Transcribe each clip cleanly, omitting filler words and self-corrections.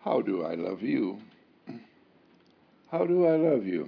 How do I love you? How do I love you?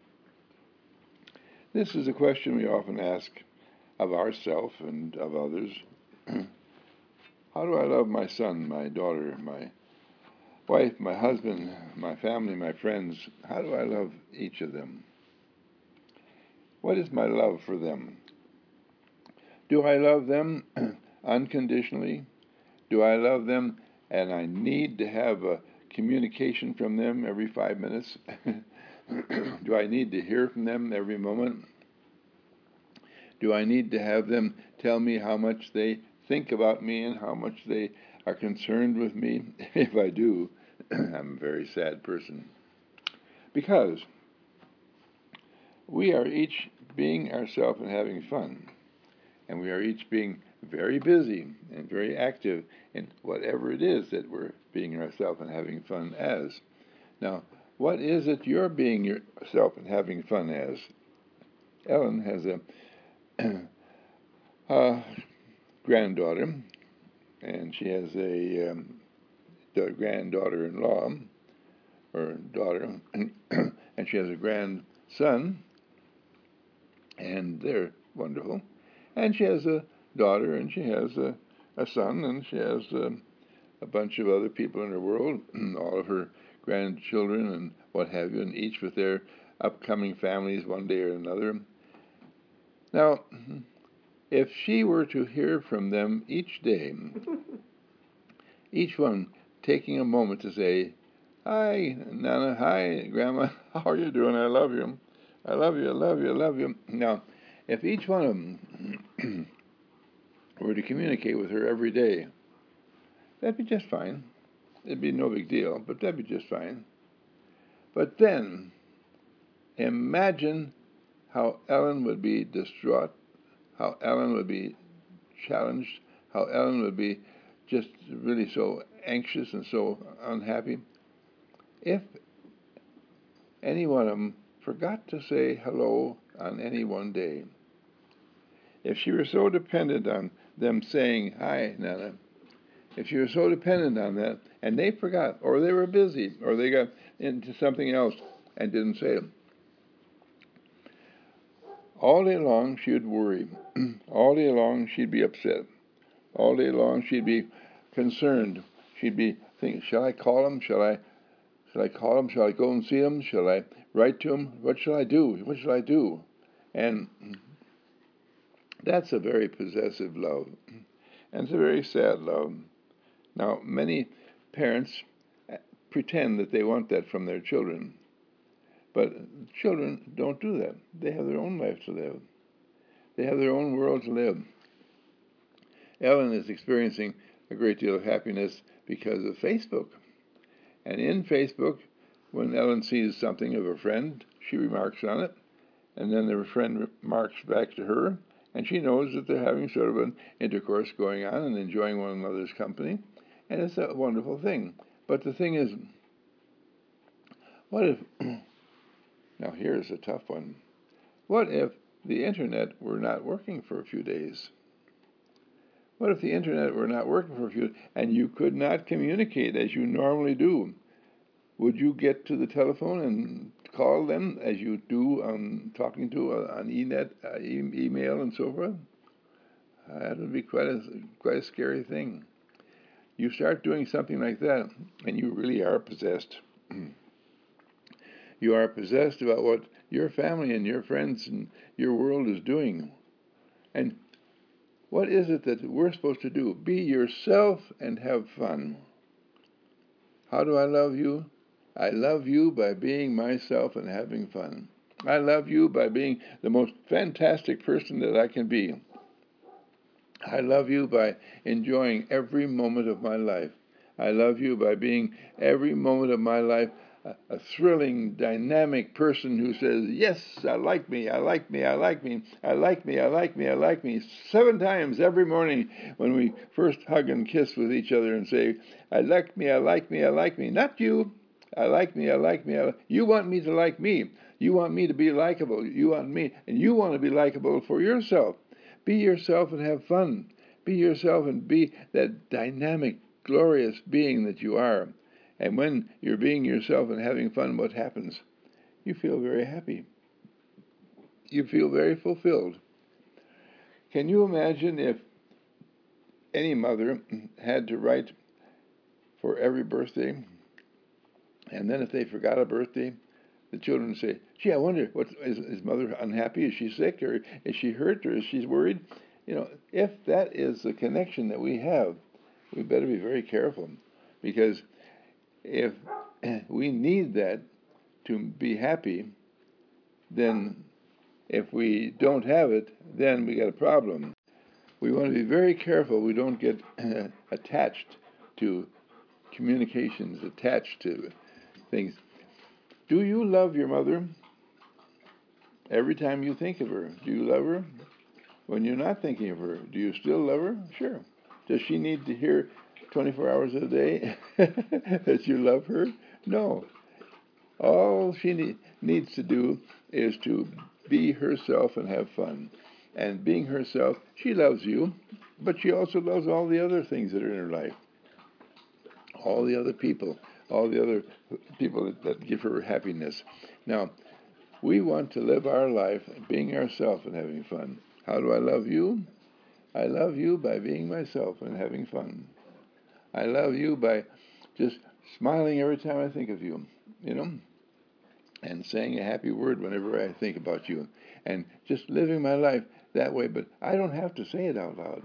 This is a question we often ask of ourselves and of others. How do I love my son, my daughter, my wife, my husband, my family, my friends? How do I love each of them? What is my love for them? Do I love them unconditionally? Do I love them and I need to have a communication from them every 5 minutes? Do I need to hear from them every moment? Do I need to have them tell me how much they think about me and how much they are concerned with me? If I do, I'm a very sad person. Because we are each being ourselves and having fun. And we are each being very busy and very active in whatever it is that we're being ourselves and having fun as. Now, what is it you're being yourself and having fun as? Ellen has a granddaughter, and she has a granddaughter-in-law, or daughter, and she has a grandson, and they're wonderful. And she has a daughter, and she has a son, and she has a bunch of other people in her world, all of her grandchildren and what have you, and each with their upcoming families one day or another. Now, if she were to hear from them each day, each one taking a moment to say, "Hi, Nana, hi, Grandma, how are you doing? I love you. I love you, I love you, I love you." Now, if each one of them were to communicate with her every day, that'd be just fine. It'd be no big deal, but that'd be just fine. But then, imagine how Ellen would be distraught, how Ellen would be challenged, how Ellen would be just really so anxious and so unhappy if any one of them forgot to say hello on any one day. If she were so dependent on them saying, "Hi, Nana," if she was so dependent on that, and they forgot, or they were busy, or they got into something else and didn't say it, all day long she'd worry. All day long she'd be upset. All day long she'd be concerned. She'd be thinking, "Shall I call him? Shall I call him? Shall I go and see him? Shall I write to him? What shall I do? What shall I do?" And that's a very possessive love. And it's a very sad love. Now, many parents pretend that they want that from their children. But children don't do that. They have their own life to live. They have their own world to live. Ellen is experiencing a great deal of happiness because of Facebook. And in Facebook, when Ellen sees something of a friend, she remarks on it, and then the friend remarks back to her, and she knows that they're having sort of an intercourse going on and enjoying one another's company, and it's a wonderful thing. But the thing is, what if, now here's a tough one, what if the internet were not working for a few days? What if the internet were not working for a few days, and you could not communicate as you normally do? Would you get to the telephone and call them as you do talking to on email and so forth? That would be quite a scary thing. You start doing something like that, and you really are possessed. You are possessed about what your family and your friends and your world is doing. And what is it that we're supposed to do? Be yourself and have fun. How do I love you? I love you by being myself and having fun. I love you by being the most fantastic person that I can be. I love you by enjoying every moment of my life. I love you by being every moment of my life a thrilling, dynamic person who says, "Yes, I like me, I like me, I like me, I like me, I like me, I like me," 7 times every morning when we first hug and kiss with each other and say, "I like me, I like me, I like me." Not you. I like me, I like me. You want me to like me. You want me to be likable. You want me, and you want to be likable for yourself. Be yourself and have fun. Be yourself and be that dynamic, glorious being that you are. And when you're being yourself and having fun, what happens? You feel very happy. You feel very fulfilled. Can you imagine if any mother had to write for every birthday, and then if they forgot a birthday, the children would say, gee, I wonder, is mother unhappy? Is she sick? Or is she hurt? Or is she worried? If that is the connection that we have, we better be very careful. Because if we need that to be happy, then if we don't have it, then we got a problem. We want to be very careful we don't get attached to communications, attached to things. Do you love your mother every time you think of her? Do you love her? When you're not thinking of her, do you still love her? Sure. Does she need to hear 24 hours a day that you love her? No. All she needs to do is to be herself and have fun. And being herself, she loves you, but she also loves all the other things that are in her life. All the other people that give her happiness. Now, we want to live our life being ourselves and having fun. How do I love you? I love you by being myself and having fun. I love you by just smiling every time I think of you, and saying a happy word whenever I think about you, and just living my life that way, but I don't have to say it out loud.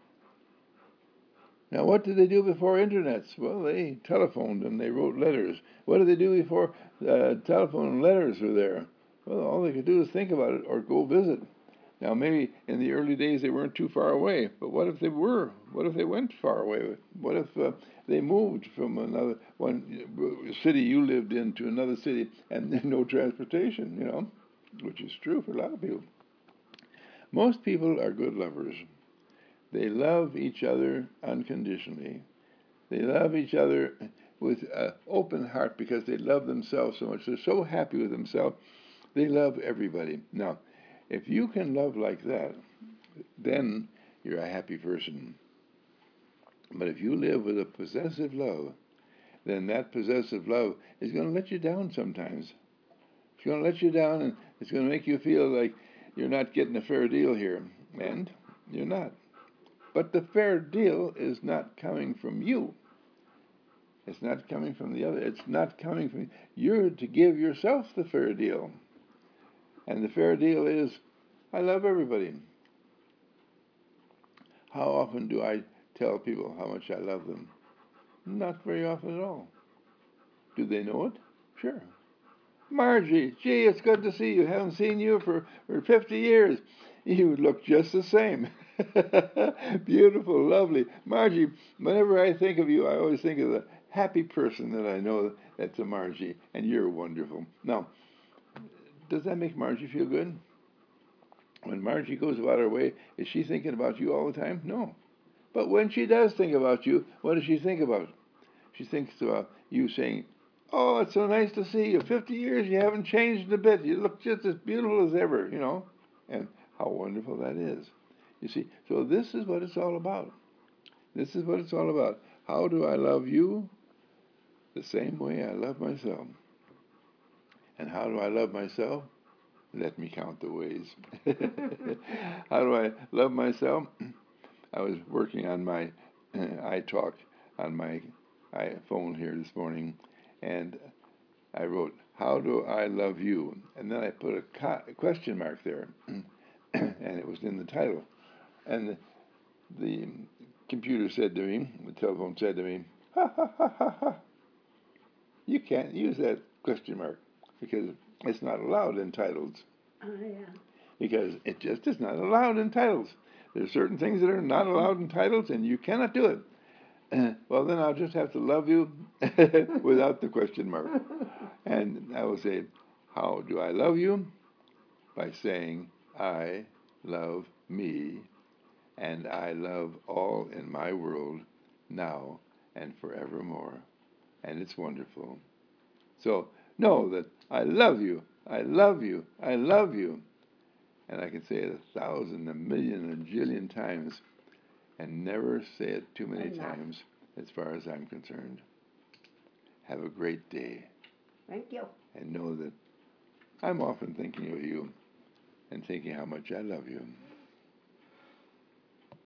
Now, what did they do before internets? Well, they telephoned and they wrote letters. What did they do before telephone and letters were there? Well, all they could do is think about it or go visit. Now, maybe in the early days they weren't too far away, but what if they were? What if they went far away? What if they moved from one city you lived in to another city and no transportation, which is true for a lot of people. Most people are good lovers. They love each other unconditionally. They love each other with an open heart because they love themselves so much. They're so happy with themselves, they love everybody. Now, if you can love like that, then you're a happy person. But if you live with a possessive love, then that possessive love is going to let you down sometimes. It's going to let you down, and it's going to make you feel like you're not getting a fair deal here. And you're not. But the fair deal is not coming from you. It's not coming from the other. It's not coming from you. You're to give yourself the fair deal. And the fair deal is, I love everybody. How often do I tell people how much I love them? Not very often at all. Do they know it? Sure. Margie, gee, it's good to see you. Haven't seen you for 50 years. You look just the same. Beautiful, lovely. Margie, whenever I think of you, I always think of the happy person that I know that's a Margie, and you're wonderful. Now, does that make Margie feel good? When Margie goes about her way, is she thinking about you all the time? No. But when she does think about you, what does she think about? She thinks about you saying, oh, it's so nice to see you. 50 years, you haven't changed a bit. You look just as beautiful as ever, And how wonderful that is. You see, so this is what it's all about. This is what it's all about. How do I love you? The same way I love myself. And how do I love myself? Let me count the ways. How do I love myself? I was working on my iTalk on my iPhone here this morning, and I wrote, how do I love you? And then I put a question mark there, and it was in the title. And the computer said to me, the telephone said to me, ha, ha, ha, ha, ha. You can't use that question mark because it's not allowed in titles. Oh, yeah. Because it just is not allowed in titles. There's certain things that are not allowed in titles, and you cannot do it. Well, then I'll just have to love you without the question mark. And I will say, how do I love you? By saying, I love me, and I love all in my world now and forevermore. And it's wonderful. So know that I love you, I love you, I love you. And I can say it 1,000, a million, a jillion times and never say it too many times as far as I'm concerned. Have a great day. Thank you. And know that I'm often thinking of you and thinking how much I love you.